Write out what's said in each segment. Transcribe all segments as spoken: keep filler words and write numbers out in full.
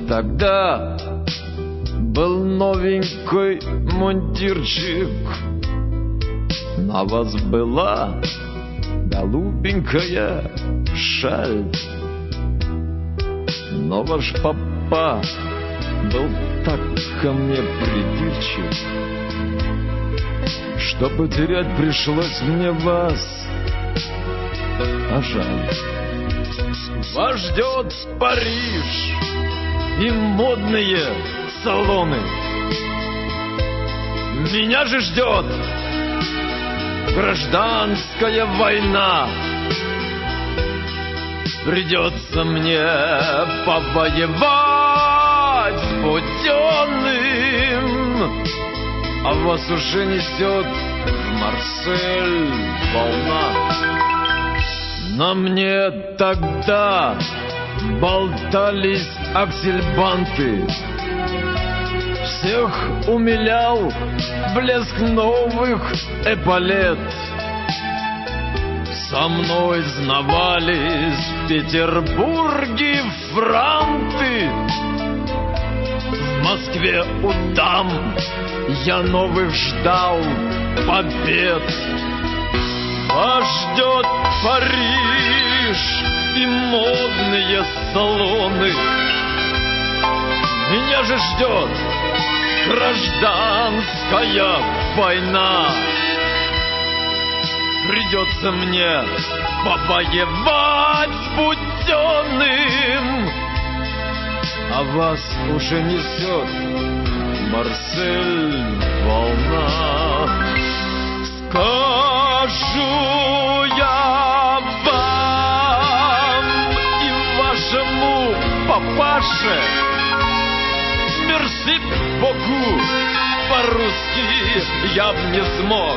Тогда был новенький мундирчик, на вас была голубенькая шаль. Но ваш папа был так ко мне придирчив, что потерять пришлось мне вас, а жаль. Вас ждет Париж и модные салоны. Меня же ждет гражданская война. Придется мне повоевать с Буденным, а вас уже несет в Марсель волна. На мне тогда болтались аксельбанты, всех умилял блеск новых эполет. Со мной знавались в Петербурге франты, в Москве у дам я новых ждал побед. Вас ждет Париж и модные салоны. Меня же ждет гражданская война. Придется мне повоевать с Буденным, а вас уже несет Марсель волна. Скажу я вам и вашему папаше мерси боку, по-русски я б не смог.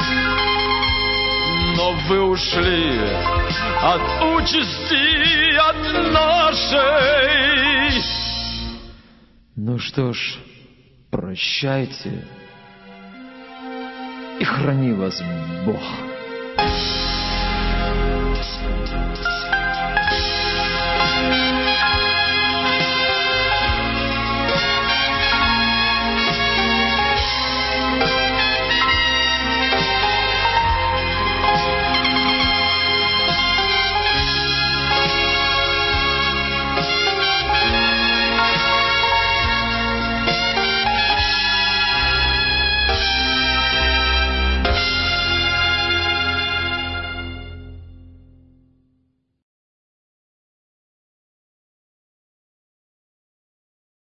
Но вы ушли от участи, от нашей. Ну что ж, прощайте, и храни вас Бог.